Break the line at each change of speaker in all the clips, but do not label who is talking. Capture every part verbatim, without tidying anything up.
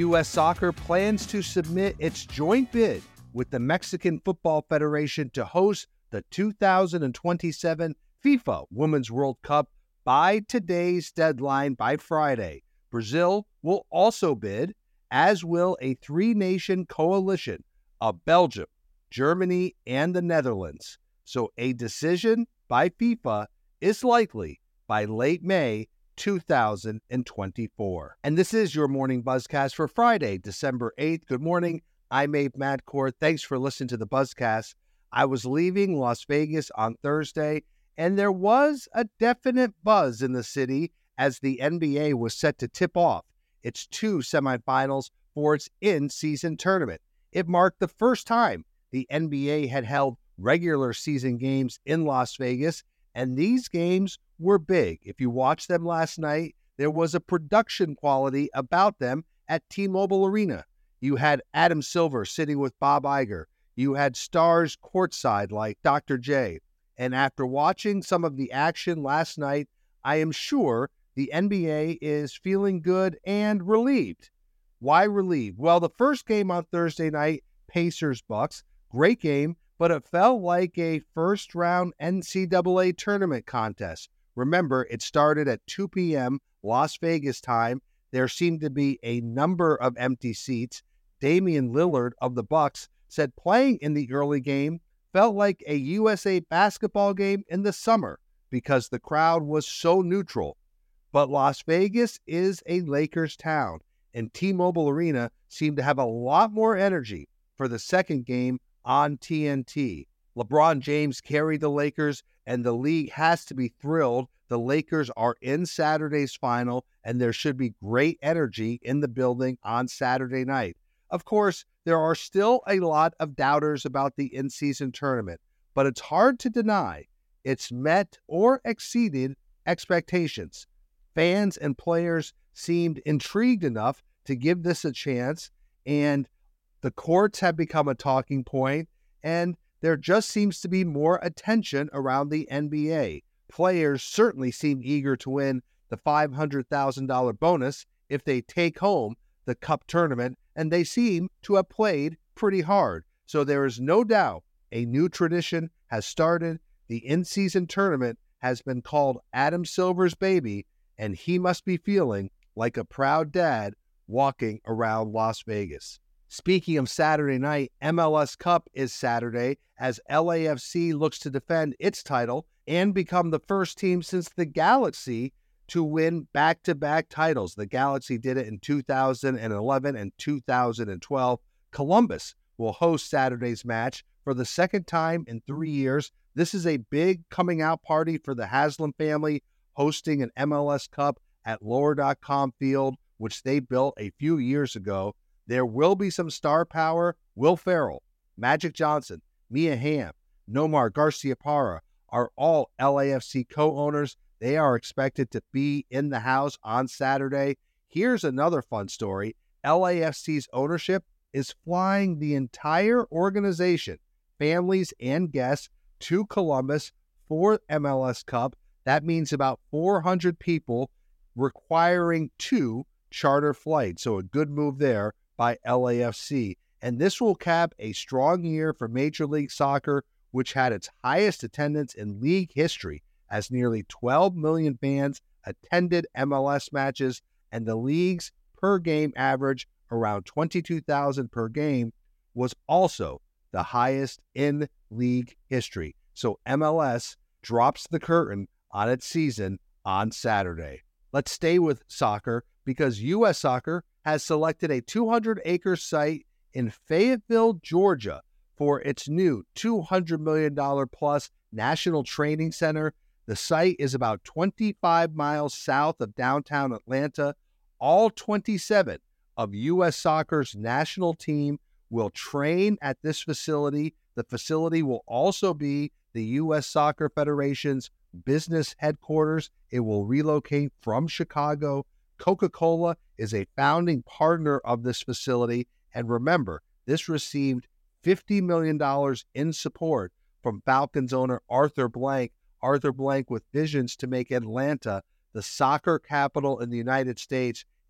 U S Soccer plans to submit its joint bid with the Mexican Football Federation to host the two thousand twenty-seven FIFA Women's World Cup by today's deadline, by Friday. Brazil will also bid, as will a three-nation coalition of Belgium, Germany, and the Netherlands. So a decision by FIFA is likely by late May two thousand twenty-four. And this is your Morning Buzzcast for Friday, December eighth. Good morning. I'm Abe Madcourt. Thanks for listening to the Buzzcast. I was leaving Las Vegas on Thursday, and there was a definite buzz in the city as the N B A was set to tip off its two semifinals for its in-season tournament. It marked the first time the N B A had held regular season games in Las Vegas, and these games were big. If you watched them last night, there was a production quality about them at T-Mobile Arena. You had Adam Silver sitting with Bob Iger. You had stars courtside like Doctor J. And after watching some of the action last night, I am sure the N B A is feeling good and relieved. Why relieved? Well, the first game on Thursday night, Pacers-Bucks, great game, but it felt like a first-round N C double A tournament contest. Remember, it started at two p.m. Las Vegas time. There seemed to be a number of empty seats. Damian Lillard of the Bucks said playing in the early game felt like a U S A basketball game in the summer because the crowd was so neutral. But Las Vegas is a Lakers town, and T-Mobile Arena seemed to have a lot more energy for the second game on T N T. LeBron James carried the Lakers, and the league has to be thrilled. The Lakers are in Saturday's final, and there should be great energy in the building on Saturday night. Of course, there are still a lot of doubters about the in-season tournament, but it's hard to deny it's met or exceeded expectations. Fans and players seemed intrigued enough to give this a chance, and the courts have become a talking point, and there just seems to be more attention around the N B A. Players certainly seem eager to win the five hundred thousand dollars bonus if they take home the Cup tournament, and they seem to have played pretty hard. So there is no doubt a new tradition has started. The in-season tournament has been called Adam Silver's baby, and he must be feeling like a proud dad walking around Las Vegas. Speaking of Saturday night, M L S Cup is Saturday as L A F C looks to defend its title and become the first team since the Galaxy to win back-to-back titles. The Galaxy did it in two thousand eleven and two thousand twelve. Columbus will host Saturday's match for the second time in three years. This is a big coming-out party for the Haslam family, hosting an M L S Cup at lower dot com field, which they built a few years ago. There will be some star power. Will Ferrell, Magic Johnson, Mia Hamm, Nomar Garciaparra are all L A F C co-owners. They are expected to be in the house on Saturday. Here's another fun story. L A F C's ownership is flying the entire organization, families and guests, to Columbus for M L S Cup. That means about four hundred people requiring two charter flights. So a good move there by L A F C. And this will cap a strong year for Major League Soccer, which had its highest attendance in league history, as nearly twelve million fans attended M L S matches, and the league's per-game average, around twenty-two thousand per game, was also the highest in league history. So M L S drops the curtain on its season on Saturday. Let's stay with soccer because U S Soccer has selected a two hundred acre site in Fayetteville, Georgia for its new two hundred million dollars plus National Training Center. The site is about twenty-five miles south of downtown Atlanta. All twenty-seven of U S Soccer's national team will train at this facility. The facility will also be the U S Soccer Federation's business headquarters. It will relocate from Chicago. Coca-Cola is a founding partner of this facility. And remember, this received fifty million dollars in support from Falcons owner Arthur Blank. Arthur Blank with visions to make Atlanta the soccer capital in the United States.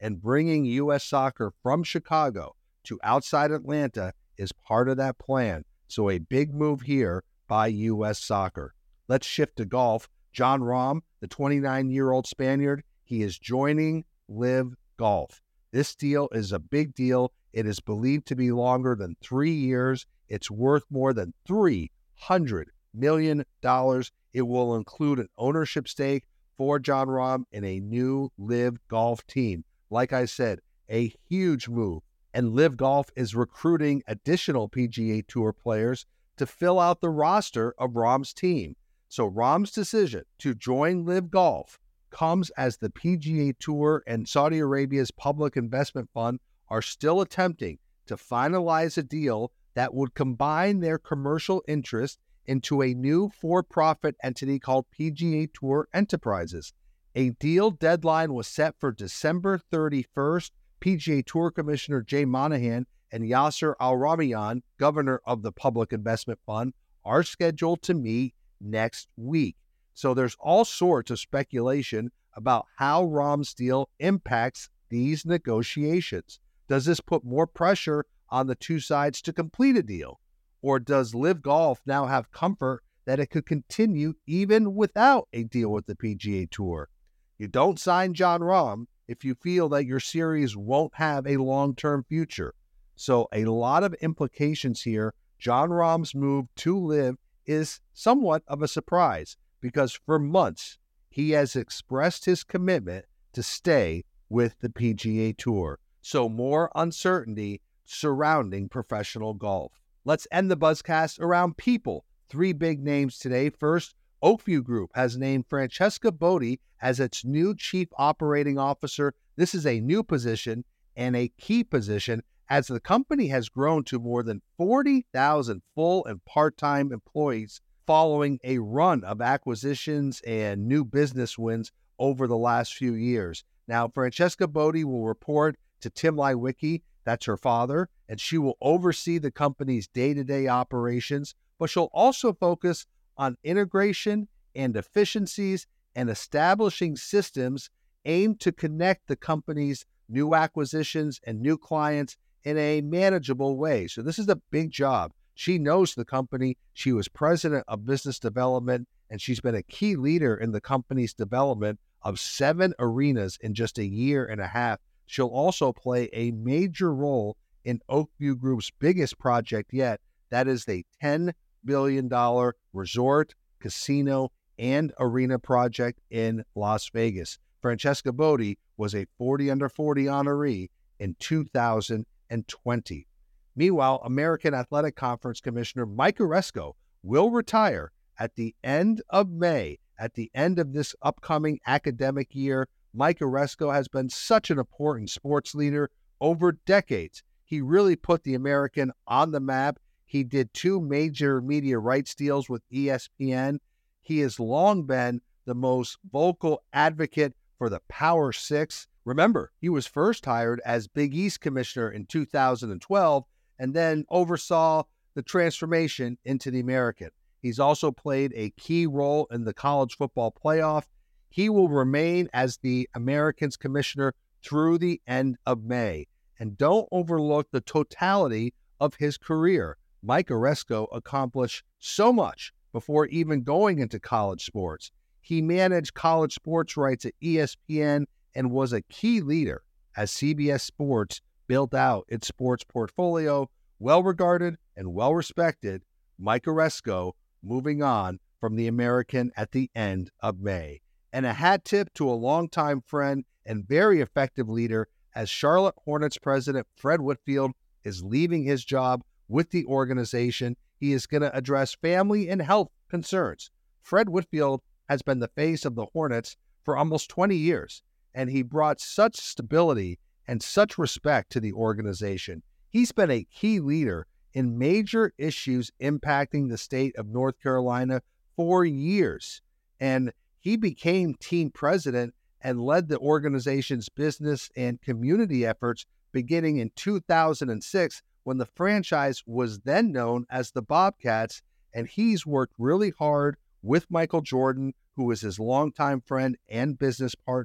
and bringing U S Soccer from Chicago to outside Atlanta is part of that plan. So a big move here by U S Soccer. Let's shift to golf. Jon Rahm, the twenty-nine-year-old Spaniard, he is joining LIV Golf. This deal is a big deal. It is believed to be longer than three years. It's worth more than three hundred million dollars. It will include an ownership stake for Jon Rahm in a new LIV Golf team. Like I said, a huge move. And LIV Golf is recruiting additional P G A Tour players to fill out the roster of Rahm's team. So Rahm's decision to join LIV Golf comes as the P G A Tour and Saudi Arabia's Public Investment Fund are still attempting to finalize a deal that would combine their commercial interest into a new for-profit entity called P G A Tour Enterprises. A deal deadline was set for December thirty-first. P G A Tour Commissioner Jay Monahan and Yasser Al-Rumayyan, governor of the Public Investment Fund, are scheduled to meet next week. So there's all sorts of speculation about how Rahm's deal impacts these negotiations. Does this put more pressure on the two sides to complete a deal? Or does LIV Golf now have comfort that it could continue even without a deal with the P G A Tour? You don't sign Jon Rahm if you feel that your series won't have a long-term future. So a lot of implications here. Jon Rahm's move to LIV is somewhat of a surprise because for months he has expressed his commitment to stay with the P G A Tour. So more uncertainty surrounding professional golf. Let's end the Buzzcast around people. Three big names today. First, Oakview Group has named Francesca Bodie as its new Chief Operating Officer. This is a new position and a key position as the company has grown to more than forty thousand full and part-time employees following a run of acquisitions and new business wins over the last few years. Now, Francesca Bodie will report to Tim Leiweke, that's her father, and she will oversee the company's day-to-day operations, but she'll also focus on integration and efficiencies and establishing systems aimed to connect the company's new acquisitions and new clients in a manageable way. So this is a big job. She knows the company. She was president of business development, and she's been a key leader in the company's development of seven arenas in just a year and a half. She'll also play a major role in Oakview Group's biggest project yet. That is the ten billion dollars resort, casino, and arena project in Las Vegas. Francesca Bodie was a forty under forty honoree in two thousand twenty. Meanwhile, American Athletic Conference Commissioner Mike Aresco will retire at the end of May. At the end of this upcoming academic year, Mike Aresco has been such an important sports leader over decades. He really put the American on the map. He did two major media rights deals with E S P N. He has long been the most vocal advocate for the Power Six. Remember, he was first hired as Big East Commissioner in two thousand twelve and then oversaw the transformation into the American. He's also played a key role in the college football playoff. He will remain as the Americans Commissioner through the end of May. And don't overlook the totality of his career. Mike Aresco accomplished so much before even going into college sports. He managed college sports rights at E S P N and was a key leader as C B S Sports built out its sports portfolio. Well-regarded and well-respected, Mike Aresco moving on from the American at the end of May. And a hat tip to a longtime friend and very effective leader as Charlotte Hornets president Fred Whitfield is leaving his job with the organization. He is going to address family and health concerns. Fred Whitfield has been the face of the Hornets for almost twenty years, and he brought such stability and such respect to the organization. He's been a key leader in major issues impacting the state of North Carolina for years, and he became team president and led the organization's business and community efforts beginning in two thousand six when the franchise was then known as the Bobcats, and he's worked really hard with Michael Jordan, who was his longtime friend and business partner,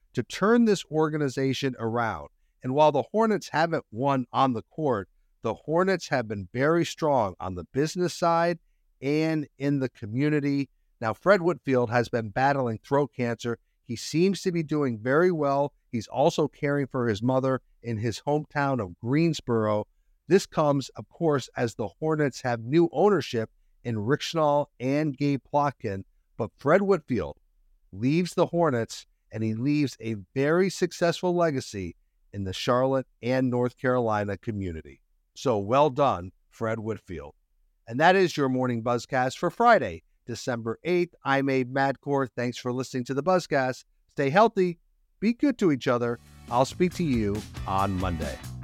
to turn this organization around. And while the Hornets haven't won on the court, the Hornets have been very strong on the business side and in the community. Now, Fred Whitfield has been battling throat cancer. He seems to be doing very well. He's also caring for his mother in his hometown of Greensboro. This comes, of course, as the Hornets have new ownership in Rick Schnall and Gabe Plotkin. But Fred Whitfield leaves the Hornets, and he leaves a very successful legacy in the Charlotte and North Carolina community. So well done, Fred Whitfield. And that is your Morning Buzzcast for Friday, December eighth. I'm Abe Madkour. Thanks for listening to the Buzzcast. Stay healthy. Be good to each other. I'll speak to you on Monday.